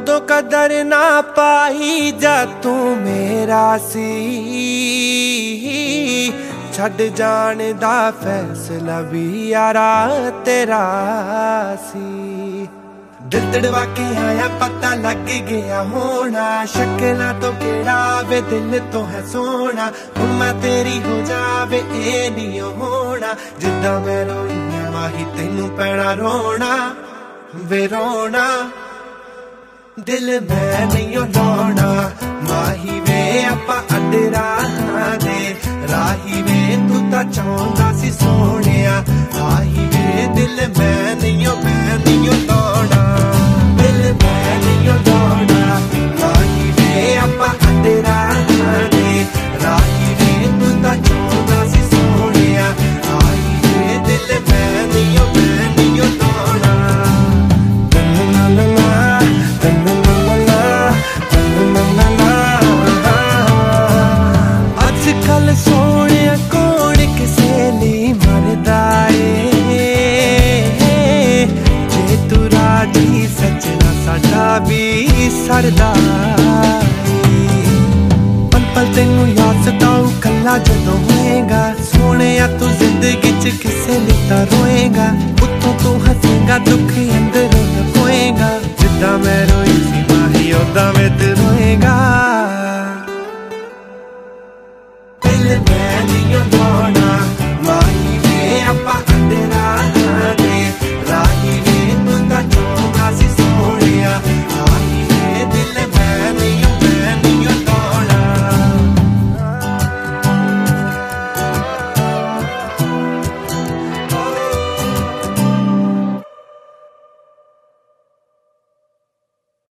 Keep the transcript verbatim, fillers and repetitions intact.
उदों कदर ना पाई जा तू मेरा सी, छड़ जाने दा फैसला भी यारा तेरा सी। दिल तड़वा के आया पता लग गया होना, शक्ला तो केड़ा वे दिल तो है सोना। हुण मैं तेरी हो जावे ए नहीं होना, जिद्दां मैं रोईया माही तेनू पैना रोना वे रोना। दिल मैं नहीं लाउणा माही वे आपां अड राहां दे राही वे, तू तां चाहुंदा सी सोहणिया आही वे। दिल मैं नहीं मैं नहीं लाउणा, दिल मैं नहीं लाउणा माही वे आपां अड राहां दे राही वे, तू तां चाहुंदा सी सोहणिया आही वे। दिल मैं नहीं मैं नहीं लाउणा। अजकल सोने कौन किसे ली मरदा ए, जे तू राजी सजना साडा भी सरदा ए। पल पल तेनू याद सताऊ कला जदों होएगा, सोने तू जिंदगी च किसे लिता रोएगा। उत्तों तू हसेगा दुख अंदरों न कोएगा, जिद्दां मैं रोई सी माही ओदां मैं